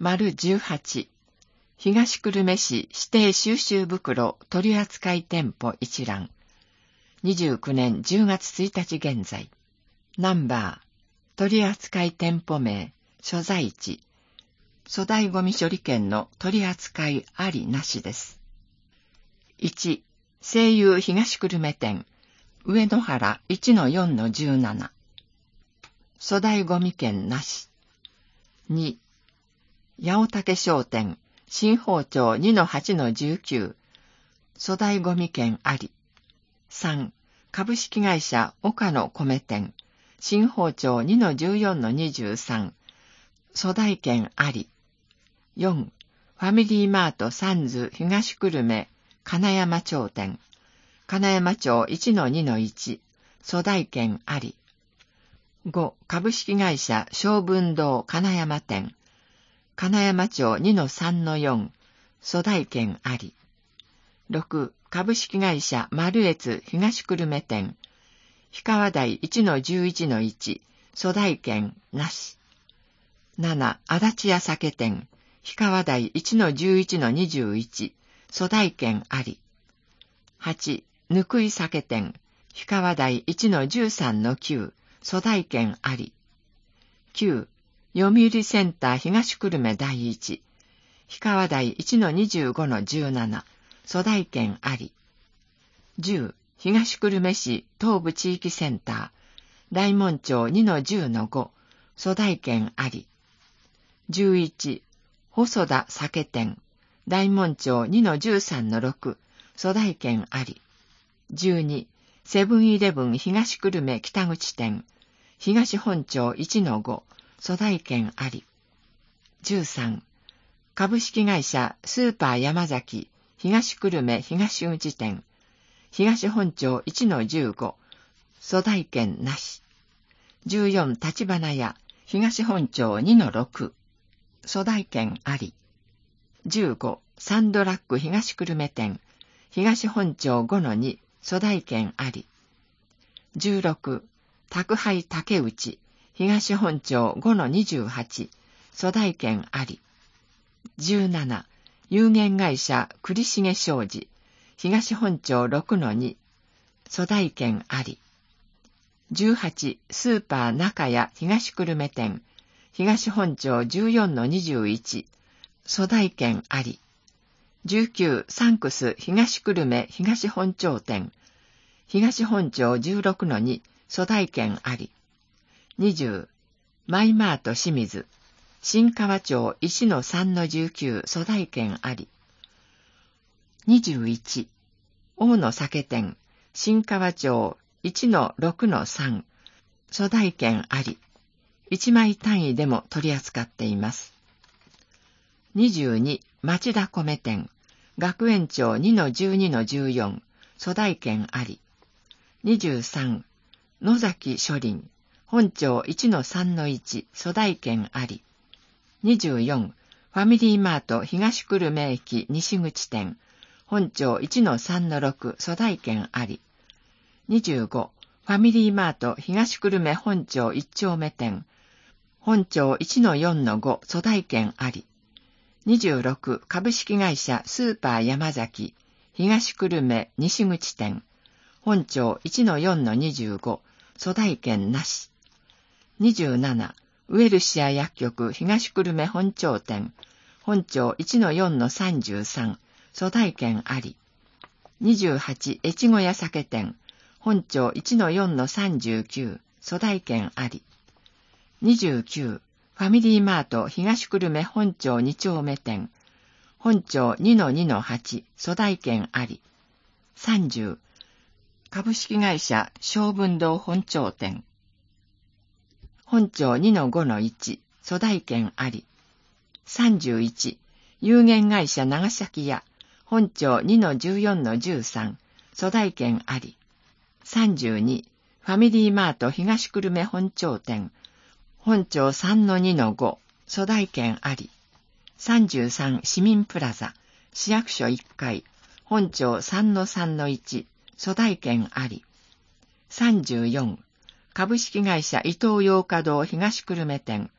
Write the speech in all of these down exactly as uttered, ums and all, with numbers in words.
丸じゅうはち、東久留米市指定収集袋取扱店舗一覧。にじゅうきゅうねんじゅうがつついたち現在。ナンバー、取扱店舗名、所在地、粗大ゴミ処理券の取扱いありなしです。いち、西友東久留米店、上野原 いちのよんのじゅうなな。粗大ゴミ券なし。に、八尾竹商店、新宝町 にのはちのじゅうきゅう。粗大ゴミ券あり。さん、株式会社岡野米店、新宝町 にのじゅうよんのにじゅうさん。粗大券あり。よん、ファミリーマートサンズ東久留米、金山町店、金山町 いちのにのいち。粗大券あり。ご、株式会社小文堂金山店、金山町 にのさんのよん。粗大券あり。ろく、株式会社丸越東久留米店、氷川台 いちのじゅういちのいち。粗大券なし。なな、足立屋酒店、氷川台 いちのじゅういちのにじゅういち。粗大券あり。はち、ぬくい酒店、氷川台 いちのじゅうさんのきゅう。粗大券あり。きゅう、読売センター東久留米第一、氷川台 いちのにじゅうごのじゅうなな。粗大券あり。じゅう、東久留米市東部地域センター、大門町 にのじゅうのご。粗大券あり。じゅういち、細田酒店、大門町 にのじゅうさんのろく。粗大券あり。じゅうに、セブンイレブン東久留米北口店、東本町 いちのご。粗大券あり。じゅうさん、株式会社スーパー山崎東久留米東口店、東本町 いちのじゅうご。粗大券なし。じゅうよん、立花屋東本町 にのろく。粗大券あり。じゅうご、サンドラッグ東久留米店、東本町 ごのに。粗大券あり。じゅうろく、宅配竹内東本町 ごのにじゅうはち。粗大券あり。じゅうなな、有限会社栗重商事東本町 ろくのに。粗大券あり。じゅうはち、スーパー中屋東久留米店、東本町 じゅうよんのにじゅういち。粗大券あり。じゅうきゅう、サンクス東久留米東本町店、東本町 じゅうろくのに。粗大券あり。にじゅう、マイマート清水新川町 いちのさんのじゅうきゅう。粗大券あり。にじゅういち、大野酒店新川町 いちのろくのさん。粗大券あり。いちまい単位でも取り扱っています。にじゅうに、町田米店学園町 にのじゅうにのじゅうよん。粗大券あり。にじゅうさん、野崎書林本町 いちのさんのいち。粗大券あり。にじゅうよん、ファミリーマート東久留米駅西口店本町 いちのさんのろく。粗大券あり。にじゅうご、ファミリーマート東久留米本町いち丁目店本町 いちのよんのご。粗大券あり。にじゅうろく、株式会社スーパー山崎東久留米西口店本町 いちのよんのにじゅうご。粗大券なし。にじゅうなな、ウエルシア薬局東久留米本町店本町 いちのよんのさんじゅうさん。粗大券あり。にじゅうはち、越後屋酒店本町 いちのよんのさんじゅうきゅう。粗大券あり。にじゅうきゅう、ファミリーマート東久留米本町に丁目店本町 にのにのはち。粗大券あり。さんじゅう、株式会社小文堂本町店本町 にのごのいち。粗大券あり。さんじゅういち、有限会社長崎屋本町 にのじゅうよんのじゅうさん。粗大券あり。さんじゅうに、ファミリーマート東久留米本町店本町 さんのにのご。粗大券あり。さんじゅうさん、市民プラザ市役所いっかい本町 さんのさんのいち。粗大券あり。さんじゅうよん、株式会社伊東洋華堂東久留米店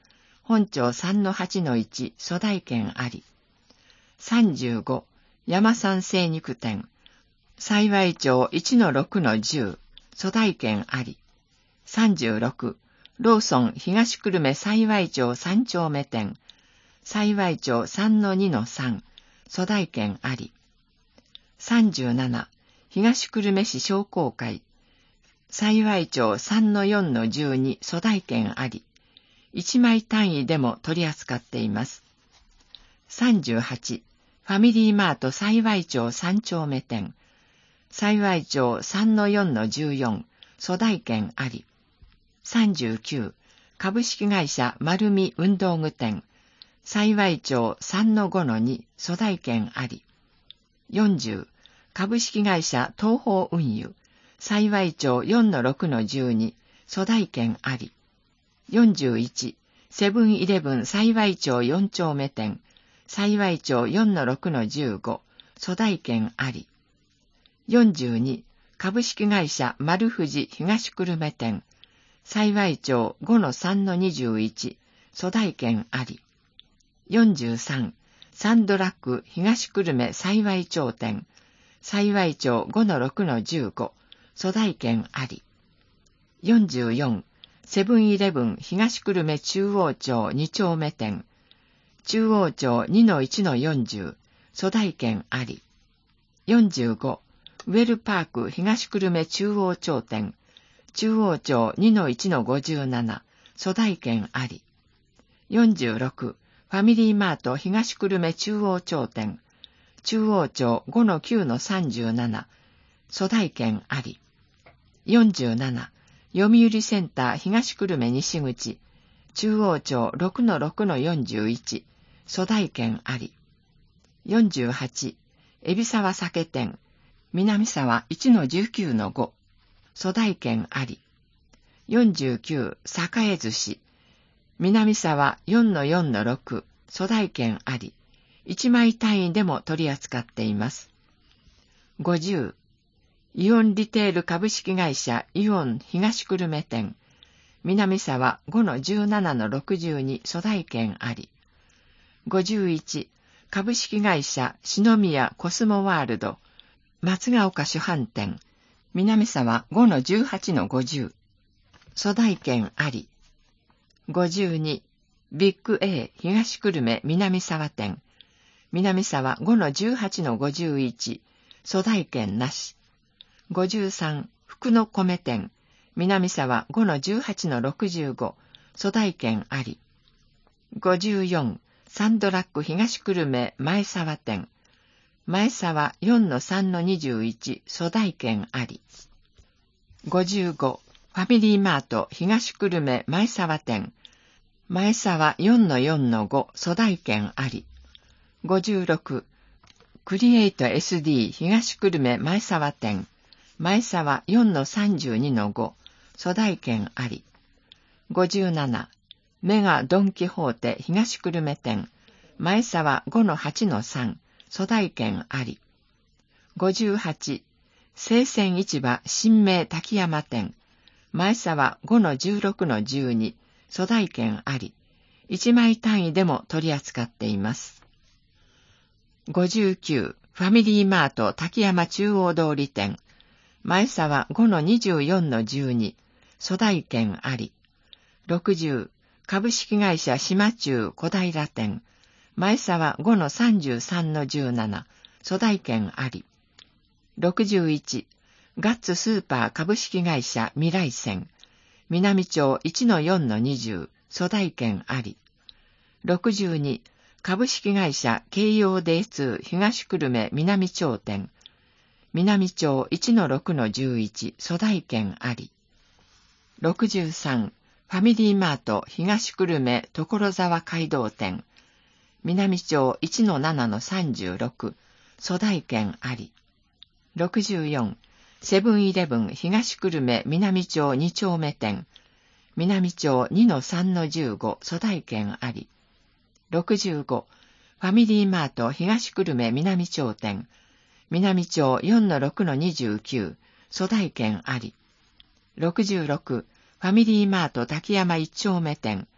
本町 さんのはちのいち 粗大権あり。さんじゅうご、山山精肉店、幸町 いちのろくのじゅう、粗大権あり。さんじゅうろく、ローソン東久留米幸町さん丁目店、幸町 さんのにのさん、粗大権あり。さんじゅうなな、東久留米市商工会、幸町 さんのよんのじゅうに、粗大権あり。いちまい単位でも取り扱っています。さんじゅうはち、ファミリーマート幸町さん丁目店、幸町 さんのよんのじゅうよん、粗大権あり。さんじゅうきゅう、株式会社丸見運動具店、幸町 さんのごのに、粗大権あり。よんじゅう、株式会社東方運輸、幸町 よんのろくのじゅうに、粗大権あり。よんじゅういち、セブンイレブン幸町よん丁目店、幸町 よんのろくのじゅうご、粗大権あり。よんじゅうに、株式会社丸富士東久留米店、幸町 ごのさんのにじゅういち、粗大権あり。よんじゅうさん、サンドラッグ東久留米幸町店、幸町 ごのろくのじゅうご、粗大権あり。よんじゅうよん、セブンイレブン東久留米中央町に丁目店、中央町 にのいちのよんじゅう、粗大権あり。よんじゅうご、ウェルパーク東久留米中央町店、中央町 にのいちのごじゅうなな、粗大権あり。よんじゅうろく、ファミリーマート東久留米中央町店、中央町 ごのきゅうのさんじゅうなな、粗大権あり。よんじゅうなな、読売センター東久留米西口、中央町 ろくのろくのよんじゅういち、粗大権あり。よんじゅうはち、海老沢酒店、南沢 いちのじゅうきゅうのご、粗大権あり。よんじゅうきゅう、栄寿司、南沢 よんのよんのろく、粗大権あり。いちまい単位でも取り扱っています。ごじゅう、イオンリテール株式会社イオン東久留米店、南沢 ごのじゅうななのろくじゅうに、粗大権あり。ごじゅういち、株式会社篠宮コスモワールド、松ヶ丘主販店、南沢 ごのじゅうはちのごじゅう、粗大権あり。ごじゅうに、ビッグ A 東久留米南沢店、南沢 ごのじゅうはちのごじゅういち、粗大権なし。ごじゅうさん、福の米店、南沢 ごのじゅうはちのろくじゅうご、粗大権あり。ごじゅうよん、サンドラッグ東久留米前沢店、前沢 よんのさんのにじゅういち、粗大権あり。ごじゅうご、ファミリーマート東久留米前沢店、前沢 よんのよんのご、粗大権あり。ごじゅうろく、クリエイト エスディー 東久留米前沢店、前沢 よんのさんじゅうにのご、粗大権あり。ごじゅうなな、メガドンキホーテ東久留米店、前沢 ごのはちのさん、粗大権あり。ごじゅうはち、生鮮市場新名滝山店、前沢 ごのじゅうろくのじゅうに、粗大権あり。いちまい単位でも取り扱っています。ごじゅうきゅう、ファミリーマート滝山中央通り店、前沢 ごのにじゅうよんのじゅうに、粗大権あり。ろくじゅう、株式会社島中小平店、前沢 ごのさんじゅうさんのじゅうなな、粗大権あり。ろくじゅういち、ガッツスーパー株式会社未来線、南町 いちのよんのにじゅう、粗大権あり。ろくじゅうに、株式会社京葉 ディーツー 東久留米南町店、南町 いちのろくのじゅういち、粗大権あり。ろくじゅうさん、ファミリーマート東久留米所沢街道店、南町 いちのななのさんじゅうろく、粗大権あり。ろくじゅうよん、セブンイレブン東久留米南町に丁目店、南町 にのさんのじゅうご、粗大権あり。ろくじゅうご、ファミリーマート東久留米南町店、南町 よんのろくのにじゅうきゅう、粗大権あり。ろくじゅうろく、ファミリーマート滝山いち丁目店、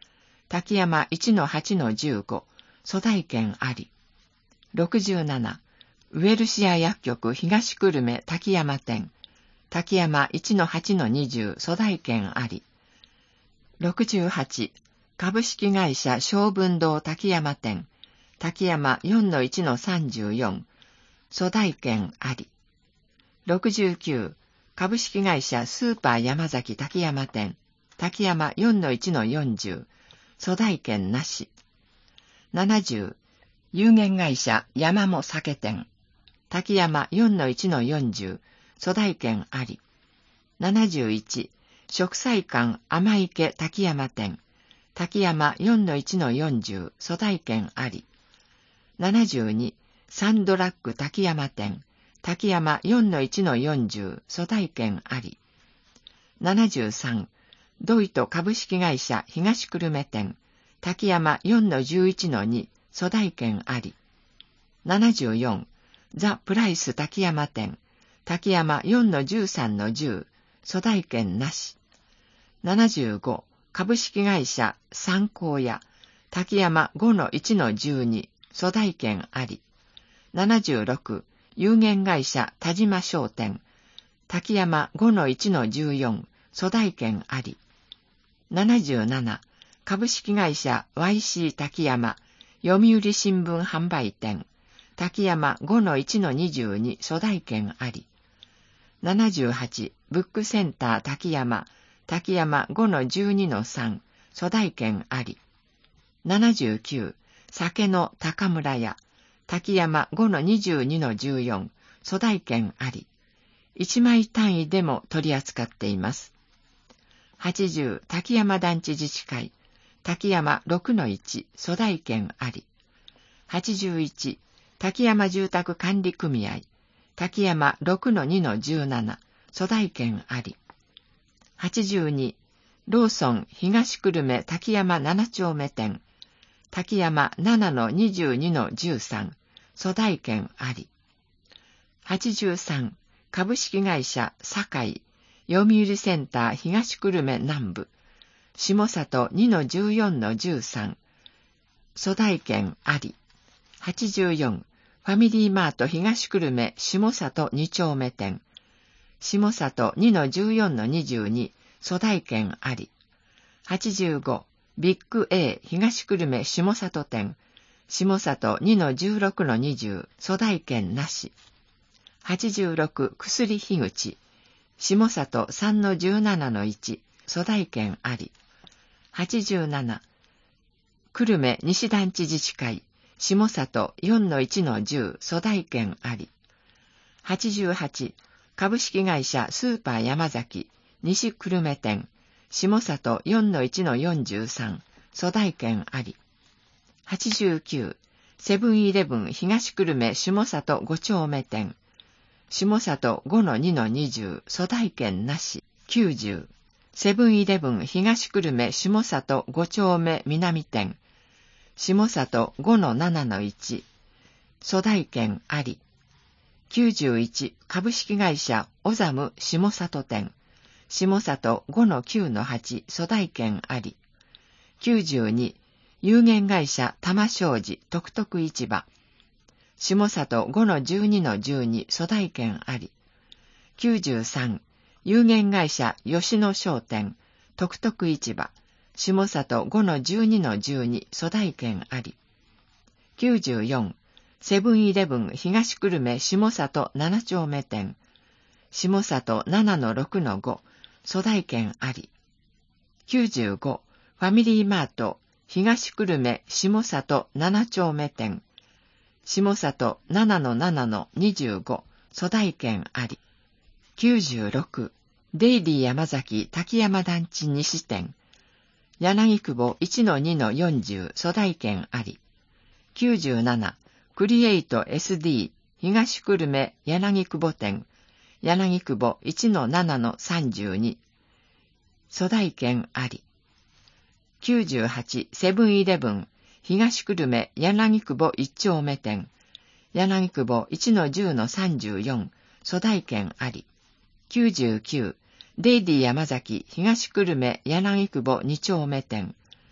滝山 いちのはちのじゅうご、粗大権あり。ろくじゅうなな、ウェルシア薬局東久留米滝山店、滝山 いちのはちのにじゅう、粗大権あり。ろくじゅうはち、株式会社小文堂滝山店、滝山 よんのいちのさんじゅうよん、粗大権あり。ろくじゅうきゅう、株式会社スーパー山崎滝山店、滝山 よんのいちのよんじゅう、粗大権なし。ななじゅう、有限会社山も酒店、滝山 よんのいちのよんじゅう、粗大権あり。ななじゅういち、食菜館甘池滝山店、滝山 よんのいちのよんじゅう、粗大権あり。ななじゅうに、サンドラッグ滝山店、滝山 よんのいちのよんじゅう、粗大権あり。ななじゅうさん、ドイト株式会社東久留米店、滝山 よんのじゅういちのに、粗大権あり。ななじゅうよん、ザ・プライス滝山店、滝山 よんのじゅうさんのじゅう、粗大権なし。ななじゅうご、株式会社三幸屋、滝山 ごのいちのじゅうに、粗大権あり。ななじゅうろく、有限会社田島商店、滝山 ごのいちのじゅうよん、粗大権あり。ななじゅうなな、株式会社 ワイシー 滝山、読売新聞販売店、滝山 ごのいちのにじゅうに、粗大権あり。ななじゅうはち、ブックセンター滝山、滝山 ごのじゅうにのさん、粗大権あり。ななじゅうきゅう、酒の高村屋、滝山 ごのにじゅうにのじゅうよん、粗大権あり。いちまい単位でも取り扱っています。はちじゅう、滝山団地自治会、滝山 ろくのいち、粗大権あり。はちじゅういち、滝山住宅管理組合、滝山 ろくのにのじゅうなな、粗大権あり。はちじゅうに、ローソン東久留米滝山なな丁目店、滝山 ななのにじゅうにのじゅうさん、粗大権あり。はちじゅうさん、株式会社堺、読売センター東久留米南部、下里 にのじゅうよんのじゅうさん、粗大権あり。はちじゅうよん、ファミリーマート東久留米下里に丁目店、下里 にのじゅうよんのにじゅうに、粗大権あり。はちじゅうご、ビッグ A 東久留米下里店、下里 にのじゅうろくのにじゅう、粗大権なし。はちじゅうろく、薬樋口、下里 さんのじゅうななのいち、粗大権あり。はちじゅうなな、久留米西団地自治会、下里 よんのいちのじゅう、粗大権あり。はちじゅうはち、株式会社スーパー山崎、西久留米店、下里 よんのいちのよんじゅうさん、粗大権あり。はちじゅうきゅう、セブンイレブン東久留米下里ご丁目店、下里 ごのにのにじゅう、粗大権なし。きゅうじゅう、セブンイレブン東久留米下里ご丁目南店、下里 ごのななのいち、粗大権あり。きゅうじゅういち、株式会社オザム下里店、下里 ごのきゅうのはち、粗大権あり。きゅうじゅうに、有限会社玉商事徳徳市場、下里 ごのじゅうにのじゅうに、粗大権あり。きゅうじゅうさん、有限会社吉野商店徳徳市場、下里 ごのじゅうにのじゅうに、粗大権あり。きゅうじゅうよん、セブンイレブン東久留米下里なな丁目店、下里 ななのろくのご、粗大権あり。きゅうじゅうご、ファミリーマート東久留米下里なな丁目店、下里 ななのななのにじゅうご、粗大権あり。きゅうじゅうろく、デイリー山崎滝山団地西店、柳久保 いちのにのよんじゅう、粗大権あり。きゅうじゅうなな、クリエイト エスディー 東久留米柳久保店、柳久保 いちのななのさんじゅうに、粗大権あり。きゅうじゅうはち、セブンイレブン東久留米柳久保いち丁目店、柳久保 いちのじゅうのさんじゅうよん、粗大権あり。きゅうじゅうきゅう、デイリー山崎東久留米柳久保に丁目店、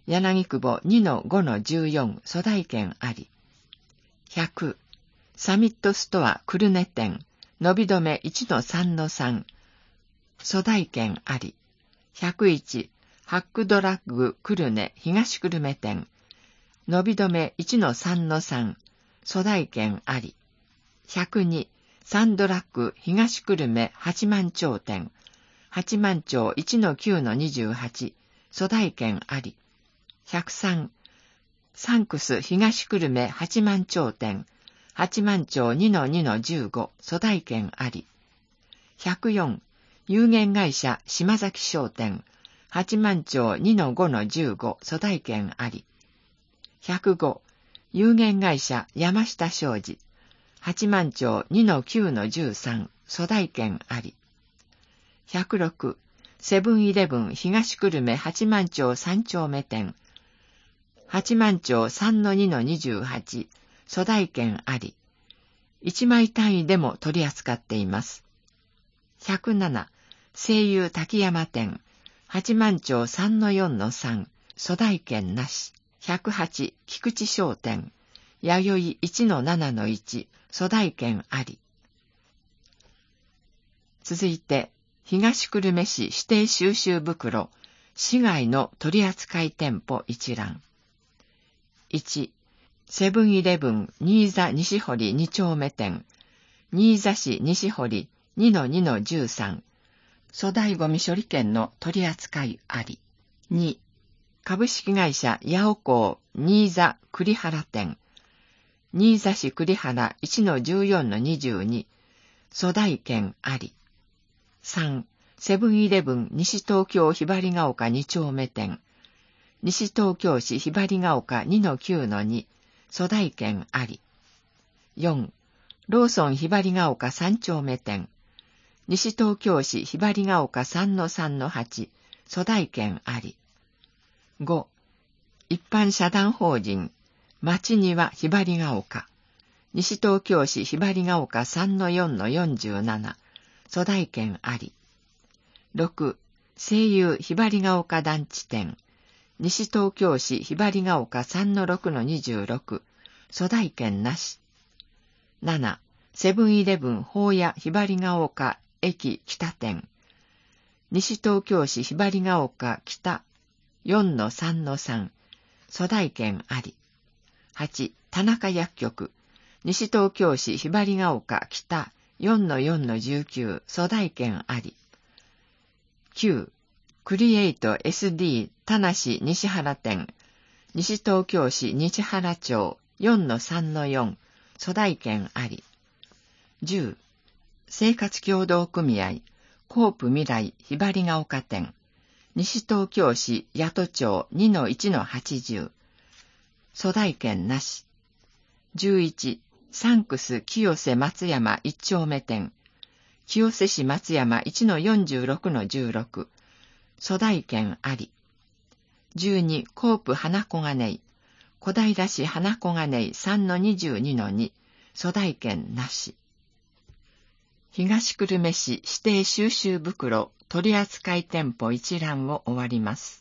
柳久保 にのごのじゅうよん 粗大券あり。ひゃく、サミットストア久留米店、伸び止め いちのさんのさん、粗大券あり。ひゃくいち、ハックドラッグ久留米東久留米店、伸び止め いちのさんのさん、粗大券あり。ひゃくに、サンドラッグ東久留米八幡町店、八幡町 いちのきゅうのにじゅうはち、粗大券あり。ひゃくさん、サンクス東久留米八幡町店、八幡町 にのにのじゅうご、粗大券あり。ひゃくよん、有限会社島崎商店、八幡町 にのごのじゅうご、粗大券あり。ひゃくご、有限会社山下商事、八幡町 にのきゅうのじゅうさん、粗大券あり。ひゃくろく、セブンイレブン東久留米八幡町三丁目店、八幡町 さんのにのにじゅうはち、粗大券あり。いちまい単位でも取り扱っています。ひゃくなな、西友滝山店、八幡町 さんのよんのさん、粗大券なし。ひゃくはち、菊池商店、弥生 いちのななのいち、粗大券あり。続いて、東久留米市指定収集袋、市外の取扱店舗一覧。いち、セブンイレブン新座西堀に丁目店、新座市西堀 にのにのじゅうさん、粗大ゴミ処理券の取扱いあり。に、株式会社八尾港新座栗原店、新座市栗原 いちのじゅうよんのにじゅうに、粗大券あり。さん、セブンイレブン西東京ひばりが丘に丁目店、西東京市ひばりが丘 にのきゅうのに、粗大券あり。よん、ローソンひばりが丘さん丁目店、西東京市ひばりが丘 さんのさんのはち、粗大券あり。ご、一般社団法人町庭ひばりが丘、西東京市ひばりが丘 さんのよんのよんじゅうなな、粗大券あり。ろく、西友ひばりが丘団地店、西東京市ひばりが丘 さんのろくのにじゅうろく、粗大券なし。なな、セブンイレブン宝屋ひばりが丘駅北店、西東京市ひばりが丘北 よんのさんのさん、粗大券あり。はち、田中薬局、西東京市ひばりが丘北 よんのよんのじゅうきゅう、粗大券あり。きゅう、クリエイト エスディー 田無西原店、西東京市西原町 よんのさんのよん、粗大券あり。じゅう、生活協同組合コープ未来ひばりが丘店、西東京市八戸町 にのいちのはちじゅう、粗大券なし。じゅういち、サンクス清瀬松山いち丁目店、清瀬市松山 いちのよんじゅうろくのじゅうろく、粗大券あり。じゅうに、コープ花小金井、小平市花小金井 さんのにじゅうにのに、粗大券なし。東久留米市指定収集袋取扱店舗一覧を終わります。